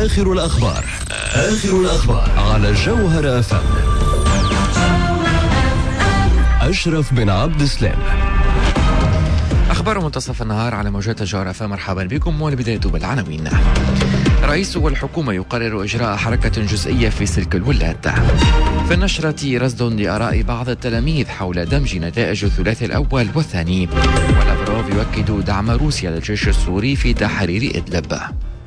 آخر الأخبار على الجوهرة FM. أشرف بن عبد السلام. أخبار منتصف النهار على موجات الجوهرة FM. مرحبا بكم، والبداية بالعناوين. رئيس الحكومة يقرر إجراء حركة جزئية في سلك الولات. في النشرة رصد لآراء بعض التلاميذ حول دمج نتائج الثلاثي الأول والثاني. ولافروف يؤكد دعم روسيا للجيش السوري في تحرير إدلب.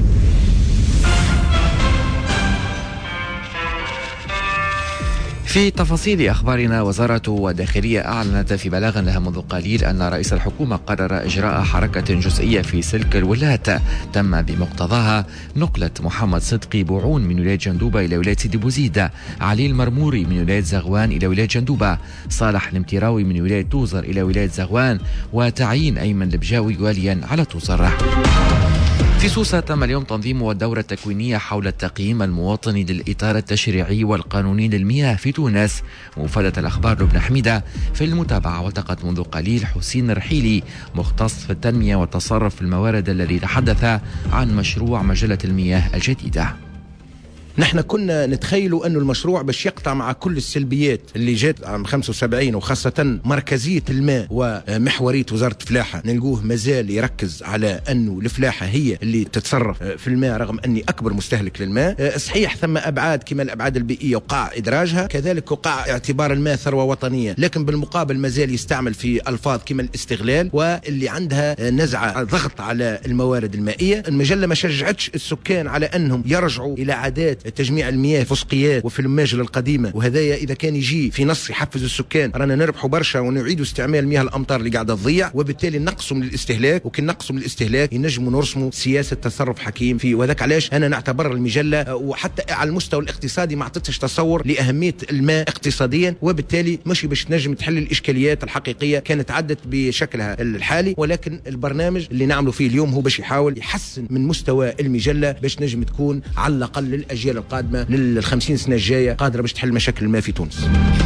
في تفاصيل أخبارنا، وزارة الداخلية أعلنت في بلاغ لها منذ قليل أن رئيس الحكومة قرر إجراء حركة جزئية في سلك الولات تم بمقتضاها نقلة محمد صدقي بوعون من ولاية جندوبة إلى ولاية سيدي بوزيد، علي المرموري من ولاية زغوان إلى ولاية جندوبة، صالح المتراوي من ولاية توزر إلى ولاية زغوان، وتعيين أيمن البجاوي واليا على توزر. في سوسة تم اليوم تنظيم الدورة التكوينية حول التقييم المواطني للإطار التشريعي والقانوني للمياه في تونس. وفادت الأخبار لبنى حميدة في المتابعة، والتقت منذ قليل حسين رحيلي مختص في التنمية والتصرف في الموارد الذي تحدث عن مشروع مجلة المياه الجديدة. نحن كنا نتخيلوا أنه المشروع باش يقطع مع كل السلبيات اللي جات عام 75، وخاصة مركزية الماء ومحورية وزارة الفلاحة، نلقوه مازال يركز على أنه الفلاحة هي اللي تتصرف في الماء رغم أني أكبر مستهلك للماء. صحيح ثم أبعاد كما الأبعاد البيئية وقع إدراجها، كذلك وقع اعتبار الماء ثروة وطنية، لكن بالمقابل مازال يستعمل في ألفاظ كما الاستغلال، واللي عندها نزعة ضغط على الموارد المائية. المجلة ما شجعتش السكان على أنهم يرجعوا إلى عادات تجميع المياه فسقيات وفي الماجل القديمة، وهذايا إذا كان يجي في نص يحفز السكان رانا نربحوا برشا ونعيدوا استعمال مياه الأمطار اللي قاعدة تضيع، وبالتالي نقصوا من الاستهلاك، وكي نقصوا من الاستهلاك ينجموا نرسموا سياسة تصرف حكيم فيه. وذاك علاش أنا نعتبر المجلة وحتى على المستوى الاقتصادي ما عطتش تصور لأهمية الماء اقتصاديا، وبالتالي مش باش تنجم تحل الإشكاليات الحقيقية كانت عدت بشكلها الحالي، ولكن البرنامج اللي نعمله فيه اليوم هو باش يحاول يحسن من مستوى المجلة باش نجم تكون على الأقل للأجيال القادمة لل50 سنة الجاية قادرة باش تحل مشاكل الماء في تونس.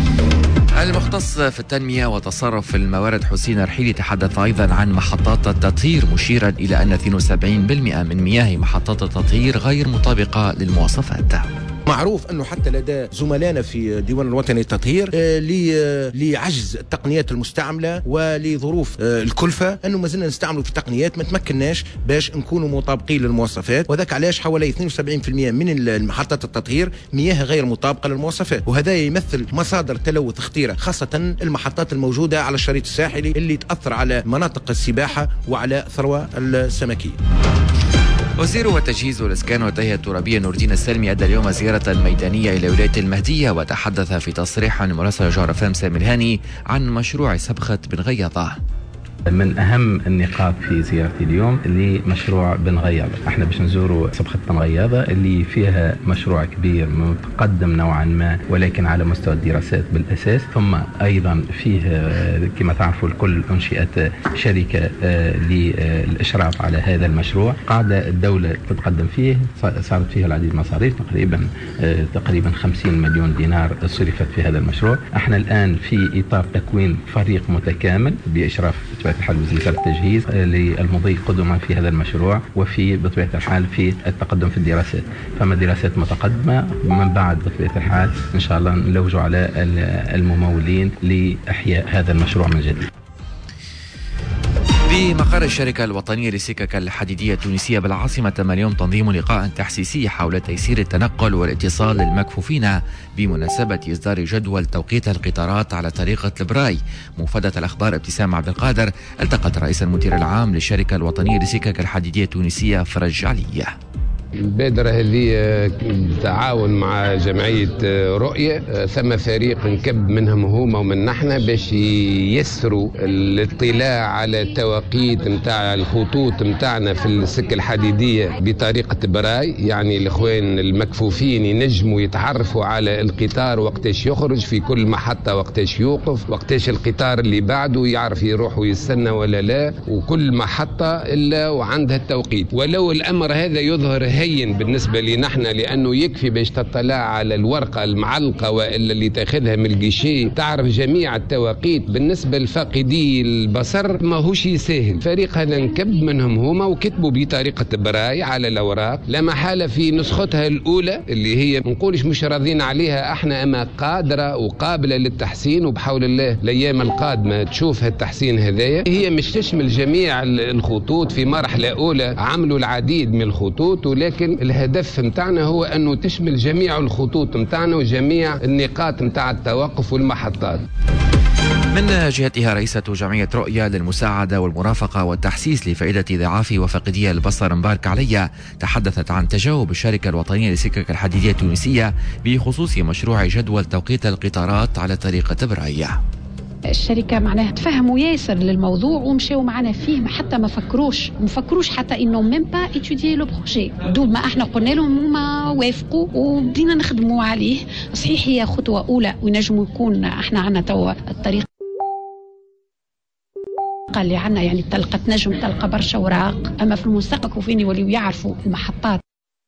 المختص في التنمية وتصرف في الموارد حسين رحيلي تحدث أيضا عن محطات التطهير، مشيرا إلى أن 72% من مياه محطات التطهير غير مطابقة للمواصفات. معروف أنه حتى لدى زملائنا في الديوان الوطني للتطهير لعجز التقنيات المستعملة ولظروف الكلفة أنه ما زلنا نستعملوا في تقنيات ما تمكناش باش نكونوا مطابقين للمواصفات، وذاك علاش حوالي 72% من محطات التطهير مياه غير مطابقة للمواصفات، وهذا يمثل مصادر تلوث خطيرة، خاصة المحطات الموجودة على الشريط الساحلي اللي تأثر على مناطق السباحة وعلى الثروة السمكية. وزير التجهيز والإسكان والتهيئة الترابية نور الدين السالمي أدى اليوم زيارة ميدانية إلى ولاية المهدية، وتحدث في تصريح عن مراسل جوهرة FM سامي الهاني عن مشروع سبخة بن غياضة. من أهم النقاط في زيارتي اليوم اللي مشروع بن غياضة. احنا باش نزوروا صبخة بن غياضة اللي فيها مشروع كبير متقدم نوعا ما، ولكن على مستوى الدراسات بالأساس. ثم أيضا فيه كما تعرفوا الكل أنشئت شركة للإشراف على هذا المشروع، قاعدة الدولة تتقدم فيه، صارت فيها العديد من المصاريف، تقريبا 50 مليون دينار صرفت في هذا المشروع. احنا الآن في إطار تكوين فريق متكامل بإشراف الحال وزارة التجهيز للمضي قدما في هذا المشروع، وفي بطبيعة الحال في التقدم في الدراسات. فما دراسات متقدمة، من بعد بطبيعة الحال إن شاء الله نلوجوا على الممولين لإحياء هذا المشروع من جديد. في مقر الشركة الوطنية للسكك الحديدية التونسية بالعاصمة تم اليوم تنظيم لقاء تحسيسي حول تيسير التنقل والاتصال للمكفوفين بمناسبة إصدار جدول توقيت القطارات على طريقة البراي. مفادة الأخبار ابتسام عبد القادر التقت رئيس المدير العام للشركة الوطنية للسكك الحديدية التونسية فرج علي. البادرة هذه بالتعاون مع جمعية رؤية، ثم فريق نكب منهم هما ومن نحن باش ييسروا الاطلاع على التوقيت متاع الخطوط متاعنا في السكة الحديدية بطريقة براي، يعني الإخوان المكفوفين ينجموا يتعرفوا على القطار وقتاش يخرج في كل محطة، وقتاش يوقف، وقتاش القطار اللي بعده يعرف يروح ويستنى ولا لا، وكل محطة إلا وعندها التوقيت. ولو الأمر هذا يظهر هين بالنسبة لنا احنا، لأنه يكفي باش تطلع على الورقة المعلقة وإلا اللي تاخذها من الجيشي تعرف جميع التواقيت. بالنسبة لفاقدي البصر ما هوش سهل. فريق هذا نكب منهم هما وكتبوا بطريقة براي على الأوراق، لا محالة في نسختها الأولى اللي هي نقولش مش راضين عليها احنا، أما قادرة وقابلة للتحسين، وبحول الله الأيام القادمة تشوف التحسين هذايا. هي مش تشمل جميع الخطوط، في مرحلة أولى عملوا العديد من الخطوط، ولكن الهدف متاعنا هو أنه تشمل جميع الخطوط متاعنا وجميع النقاط متاع التوقف والمحطات. من جهتها رئيسة جمعية رؤية للمساعدة والمرافقة والتحسيس لفائدة ضعاف وفقدي البصر مبارك عليا تحدثت عن تجاوب الشركة الوطنية للسكك الحديدية التونسية بخصوص مشروع جدول توقيت القطارات على طريقة براي. الشركة معناها تفهموا ياسر للموضوع ومشاو معنا فيه، حتى ما فكروش حتى انه ميم با اتوديي لو بروجي. دوب ما احنا قلنا لهم هما وافقوا وبدينا نخدموا عليه. صحيح هي خطوة أولى ونجم يكون احنا عنا توا الطريق اللي عنا، يعني تنجم تلقى برشا اوراق، اما في المستقبل وفين يوليو يعرفوا المحطات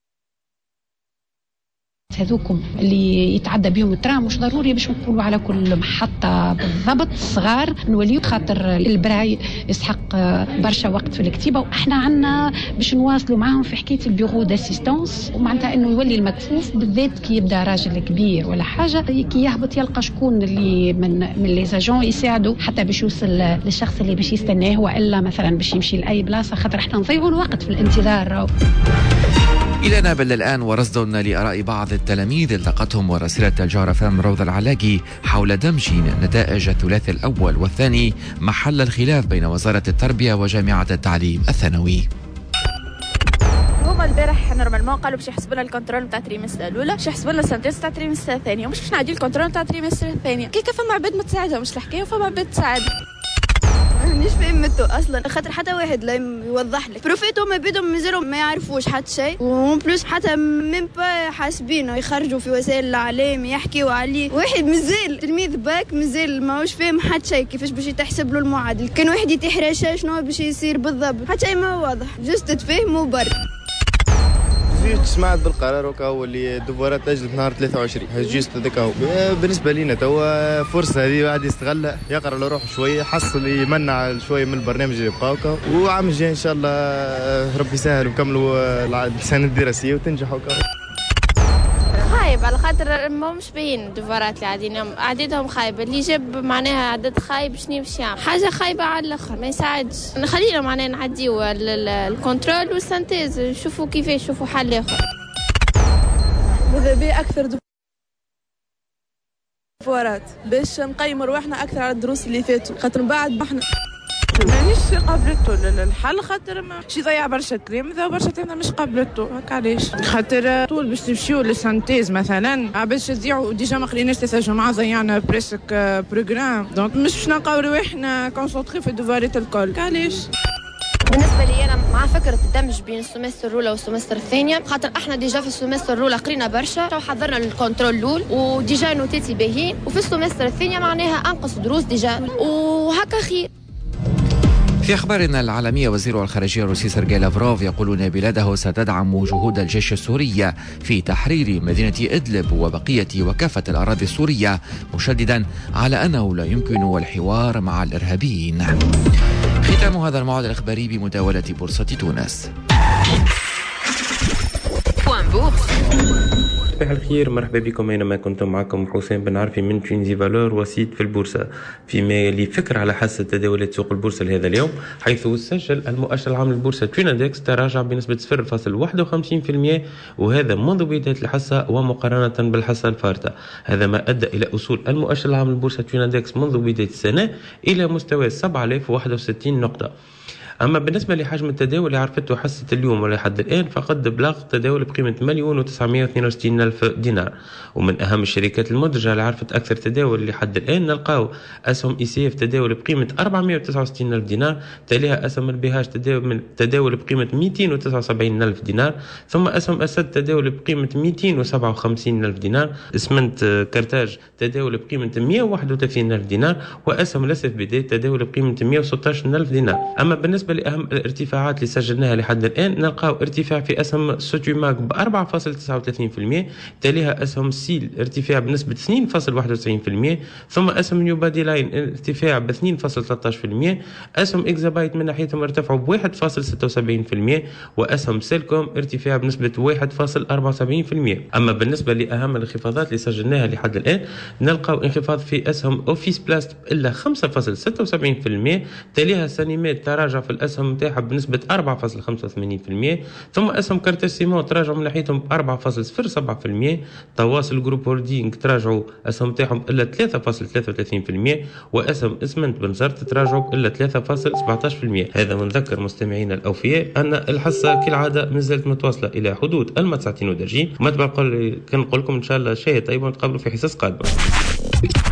هذوكم اللي يتعدى بيهم الترام مش ضروري باش نقولوا على كل محطة بالضبط صغار نوليو، خاطر البراي يسحق برشا وقت في الكتيبة، واحنا عنا باش نواصلوا معاهم في حكاية البيرو داسيستانس، ومعناتها انه يولي المكفوف بالذات كي يبدا راجل كبير ولا حاجة كي يهبط يلقى شكون اللي من لي زاجون يساعدوا حتى باش يوصل للشخص اللي باش يستناه، والا مثلا باش يمشي لاي بلاصة، خاطر احنا نضيعوا الوقت في الانتظار. إلى نابل الآن ورصد لآراء بعض التلاميذ التقتهم وراسلة الجارة فام روضة العلاقي حول دمج نتائج الثلاث الأول والثاني محل الخلاف بين وزارة التربية وجامعة التعليم الثانوي. هما البارح نورمالمون قالوا باش يحسبوا لنا الكنترول نتاع التريمستر الاولى، باش يحسبوا لنا السنتيز نتاع التريمستر الثانيه، ومش باش نعدي الكنترول نتاع التريمستر الثانيه. كيف فما عباد ما تساعدها مش الحكايه، وفما عباد تساعد. مانيش فهمتو اصلا، خاطر حتى واحد لا يوضح لك بروفيتو ما بيدهم مازالوا ما يعرفوش حتى شيء، ومن بلوس حتى ميم با حاسبينه يخرجوا في وسائل الاعلام يحكيوا عليه. واحد مازال تلميذ باك مازال ماهوش فاهم حتى شيء كيفاش باش يتحسب له المعادل، كان واحد يتيح رشا شنو باش يصير بالضبط حتى شيء ما واضح، جست تفهموا برك. جيت سمعت بالقرار وكاو اللي الدفورات تجلب نهار 23 جيست هذاك هو. بالنسبه لينا توا فرصه هذه واحد يستغلها، يقرا له روح شويه، حصل يمنع شويه من البرنامج اللي بقاو، وعام الجاي ان شاء الله ربي يسهل وكملوا السنه الدراسيه وتنجحوا كاو. خايب على خاطر ما همش باين الدفورات اللي قاعدين عددهم خايب، اللي جاب معناها عدد خايب شنو باش يعمل حاجه خايبه على الاخر ما يساعدش. نخلينا معناها نعديو الكنترول والسنتيز نشوفوا كيفاش نشوفوا حل اخر. ماذا بي اكثر دفورات باش نقيموا رواحنا اكثر على الدروس اللي فاتوا، خاطر من بعد احنا مانيش قابلته الحل، خاطر ماشي يضيع برشا كلام، ذا برشا تاعنا مش قابلته هكا. علاش؟ خاطر طول باش تمشيو للسانتيز مثلا باش تضيعوا ديجا ما قريناش 3 جمعة ضيعنا بريسك بروغرام، دونك مش باش نلقاو رواحنا كونسونطري في الدفوارات الكل. علاش؟ بالنسبه لي انا مع فكره الدمج بين السمستر الاولى والسمستر الثانيه، خاطر احنا ديجا في السمستر الاولى قرينا برشا وحضرنا للكنترول الاول وديجا نوتاتي باهيين، وفي السمستر الثانيه معناها انقص دروس ديجا وهكا خير. في أخبارنا العالمية وزير الخارجية الروسي سيرجي لافروف يقول أن بلاده ستدعم جهود الجيش السوري في تحرير مدينة إدلب وبقية وكافة الأراضي السورية، مشددا على أنه لا يمكن الحوار مع الإرهابيين. ختام هذا الموعد الإخباري بمداولة بورصة تونس. صباح الخير، مرحبا بكم اينما كنتم. معكم حسين بن عرفي من تونسي فالور وسيط في البورصة. فيما يلي فكر على حاسة تداولات سوق البورصة لهذا اليوم، حيث سجل المؤشر العام للبورصة ترينادكس تراجع بنسبة 0.51%، وهذا منذ بداية الحصة ومقارنة بالحصة الفارطة. هذا ما أدى إلى أصول المؤشر العام للبورصة ترينادكس منذ بداية السنة إلى مستوى 7061 نقطة. أما بالنسبة لحجم التداول اللي عرفته حصة اليوم ولحد الآن، فقد بلغ التداول بقيمة 1,962,000 دينار. ومن أهم الشركات المدرجة اللي عرفت أكثر تداول لحد الآن نلقاو أسهم ECF تداول بقيمة 469,000 دينار، تليها أسهم البهاج تداول بقيمة 279,000 دينار، ثم أسهم أسد تداول بقيمة 257,000 دينار، اسمنت كرتاج تداول بقيمة 131,000 دينار، وأسهم الأسف بداية تداول بقيمة 116,000 دينار. أما بالنسبة بالنسبة لأهم الارتفاعات اللي سجلناها لحد الآن، نلقاو ارتفاع في أسهم سوتيماك ب 4.39%، تليها أسهم سيل ارتفاع بنسبة 2.91%، ثم أسهم نيو بادي لاين ارتفاع ب 2.13%، أسهم إكزابايت من ناحيتهم ارتفعوا ب 1.76%، وأسهم سيلكوم ارتفاع بنسبة 1.74%. أما بالنسبة لأهم الانخفاضات اللي سجلناها لحد الآن، نلقاو انخفاض في أسهم أوفيس بلاست إلا 5.76%، تليها سانيمات تراجع في الأسهم نتاعها بنسبة 4.85%، ثم أسهم كارتاسيمون تراجعوا من ناحيتهم 4.07%، تواصل جروب هولدينغ تراجعوا أسهم نتاعهم إلا 3.33%، وأسهم اسمنت بنزرت تراجعوا إلا 3.17%. هذا ونذكر مستمعينا الأوفياء أن الحصة كالعادة مازالت متواصلة إلى حدود 9 ودرجين. ما تبقى كنقول لكم إن شاء الله شيء طيب ونتقابلوا في حصص قادمة.